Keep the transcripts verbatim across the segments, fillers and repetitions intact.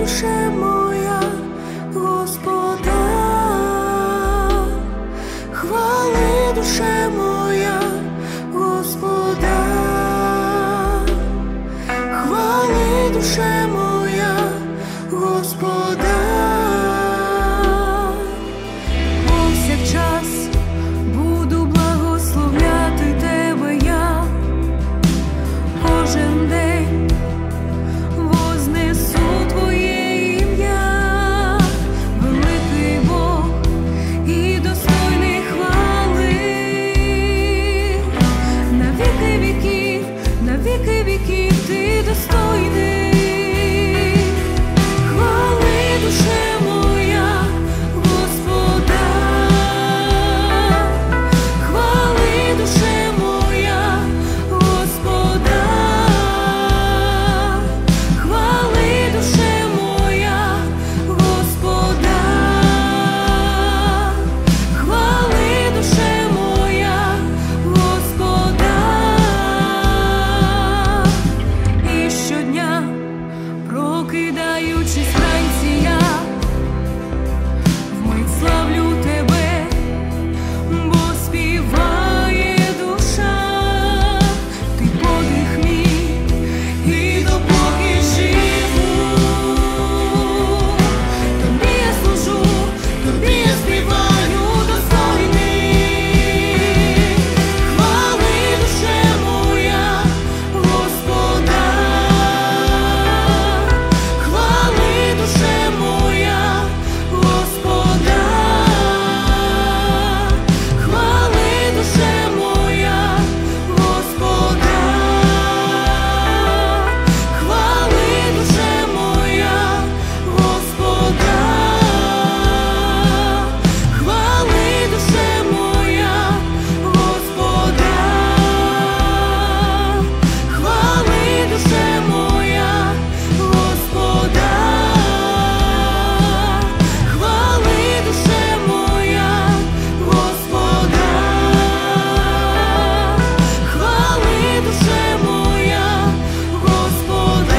душе моя Господа, хвали, душе моя Господа, хвали, душе моя Господа. Повсякчас буду благословляти тебе я, кожен день вознесу твоє ім'я, великий Бог і достойний хвали, на віки віків, на віки віків ти достойний. Хвали, душе моя Господа, хвали, душе моя Господа, хвали, душе моя Господа, хвали, душе моя Господа. І щодня, прокидаючись вранці, я вмить славлю тебе, бо співає душа, ти подих мій, і допоки живу, тобі я служу, тобі я співаю достойний. Хвали, душе моя Господа, хвали, душе моя Господа, хвали, душе моя Господа, хвали, душе моя Господа, хвали, душе моя Господа, хвали, душе моя Господа, хвали, душе моя Господа, хвали, душе моя Господа.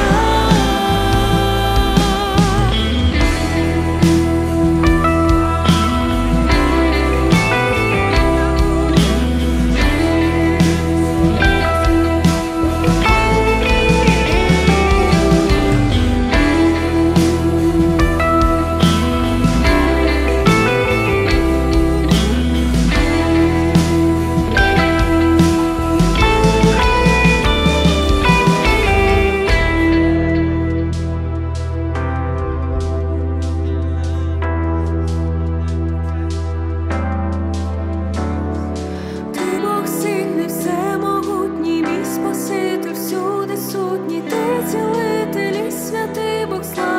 Ти Бог сильний, всемогутній, мій Спаситель, всюди сутній, ти цілитель і святий Бог слави.